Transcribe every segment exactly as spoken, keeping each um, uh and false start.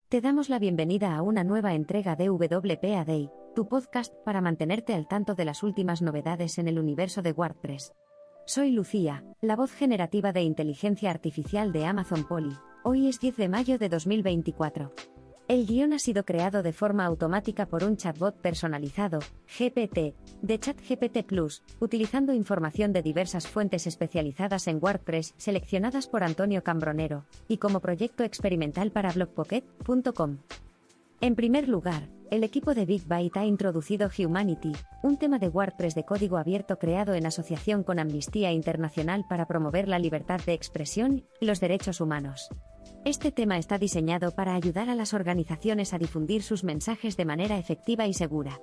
Te damos la bienvenida a una nueva entrega de W P A Day, tu podcast para mantenerte al tanto de las últimas novedades en el universo de WordPress. Soy Lucía, la voz generativa de inteligencia artificial de Amazon Polly. Hoy es diez de mayo de dos mil veinticuatro. El guión ha sido creado de forma automática por un chatbot personalizado, G P T, de ChatGPT Plus, utilizando información de diversas fuentes especializadas en WordPress seleccionadas por Antonio Cambronero, y como proyecto experimental para blogpocket punto com. En primer lugar, el equipo de Big Byte ha introducido Humanity, un tema de WordPress de código abierto creado en asociación con Amnistía Internacional para promover la libertad de expresión y los derechos humanos. Este tema está diseñado para ayudar a las organizaciones a difundir sus mensajes de manera efectiva y segura.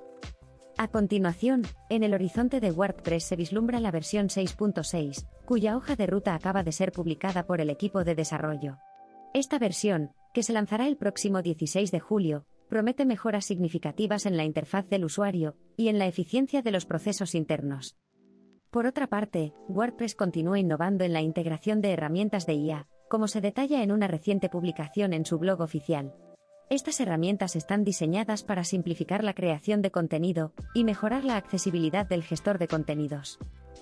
A continuación, en el horizonte de WordPress se vislumbra la versión seis punto seis, cuya hoja de ruta acaba de ser publicada por el equipo de desarrollo. Esta versión, que se lanzará el próximo dieciséis de julio, promete mejoras significativas en la interfaz del usuario y en la eficiencia de los procesos internos. Por otra parte, WordPress continúa innovando en la integración de herramientas de I A, como se detalla en una reciente publicación en su blog oficial. Estas herramientas están diseñadas para simplificar la creación de contenido y mejorar la accesibilidad del gestor de contenidos.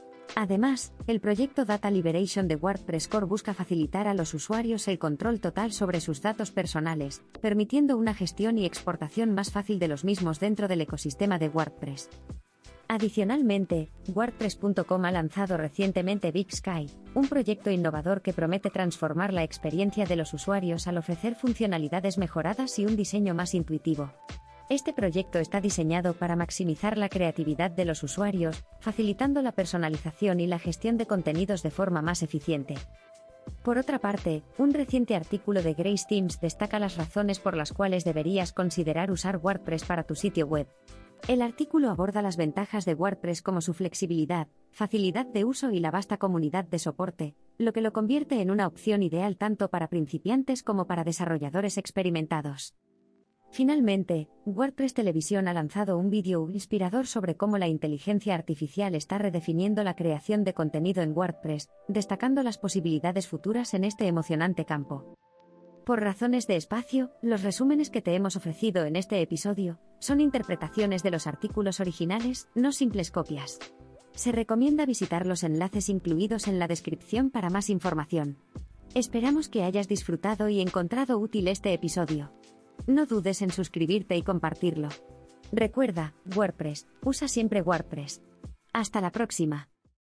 Además, el proyecto Data Liberation de WordPress Core busca facilitar a los usuarios el control total sobre sus datos personales, permitiendo una gestión y exportación más fácil de los mismos dentro del ecosistema de WordPress. Adicionalmente, WordPress punto com ha lanzado recientemente Big Sky, un proyecto innovador que promete transformar la experiencia de los usuarios al ofrecer funcionalidades mejoradas y un diseño más intuitivo. Este proyecto está diseñado para maximizar la creatividad de los usuarios, facilitando la personalización y la gestión de contenidos de forma más eficiente. Por otra parte, un reciente artículo de Grace Themes destaca las razones por las cuales deberías considerar usar WordPress para tu sitio web. El artículo aborda las ventajas de WordPress como su flexibilidad, facilidad de uso y la vasta comunidad de soporte, lo que lo convierte en una opción ideal tanto para principiantes como para desarrolladores experimentados. Finalmente, WordPress Televisión ha lanzado un vídeo inspirador sobre cómo la inteligencia artificial está redefiniendo la creación de contenido en WordPress, destacando las posibilidades futuras en este emocionante campo. Por razones de espacio, los resúmenes que te hemos ofrecido en este episodio son interpretaciones de los artículos originales, no simples copias. Se recomienda visitar los enlaces incluidos en la descripción para más información. Esperamos que hayas disfrutado y encontrado útil este episodio. No dudes en suscribirte y compartirlo. Recuerda, WordPress, usa siempre WordPress. Hasta la próxima.